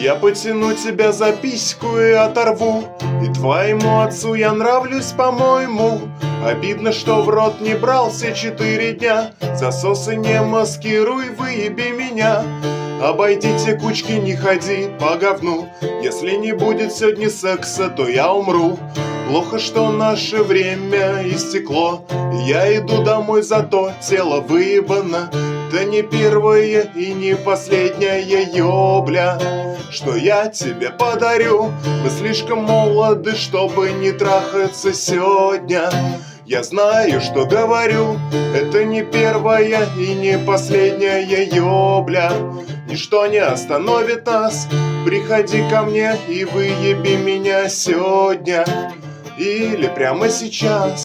Я потяну тебя за письку и оторву, и твоему отцу я нравлюсь, по-моему. Обидно, что в рот не брал все 4 дня. Засосы не маскируй, выеби меня. Обойдите кучки, не ходи по говну. Если не будет сегодня секса, то я умру. Плохо, что наше время истекло. Я иду домой, зато тело выебано. Да не первое и не последняя ёбля, что я тебе подарю. Мы слишком молоды, чтобы не трахаться сегодня. Я знаю, что говорю, это не первая и не последняя ёбля. Ничто не остановит нас, приходи ко мне и выеби меня сегодня или прямо сейчас.